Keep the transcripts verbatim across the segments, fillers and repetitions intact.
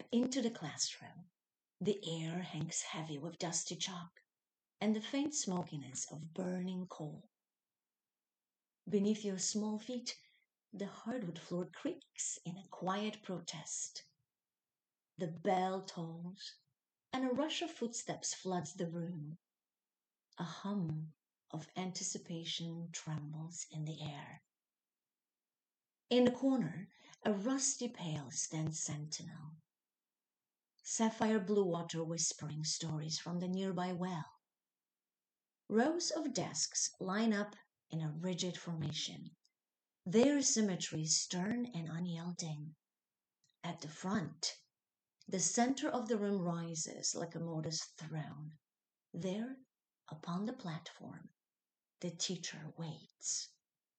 into the classroom. The air hangs heavy with dusty chalk and the faint smokiness of burning coal. Beneath your small feet, the hardwood floor creaks in a quiet protest. The bell tolls, and a rush of footsteps floods the room. A hum of anticipation trembles in the air. In the corner, a rusty pail stands sentinel. Sapphire blue water whispering stories from the nearby well. Rows of desks line up in a rigid formation, their symmetry stern and unyielding. At the front, the center of the room rises like a modest throne. There, upon the platform, the teacher waits.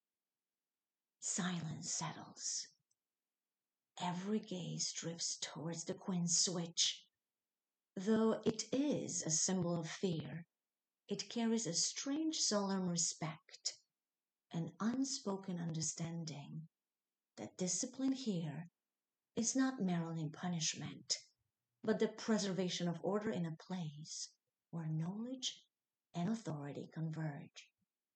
Silence settles. Every gaze drifts towards the queen's switch. Though it is a symbol of fear, it carries a strange solemn respect, an unspoken understanding that discipline here is not merely punishment, but the preservation of order in a place where knowledge and authority converge.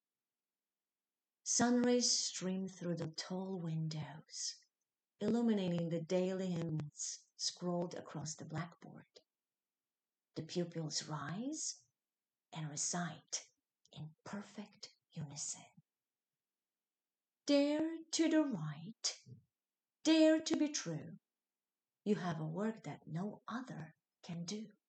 Sunrays stream through the tall windows, illuminating the daily hymns scrolled across the blackboard. The pupils rise and recite in perfect unison. Dare to the right, dare to be true. You have a work that no other can do.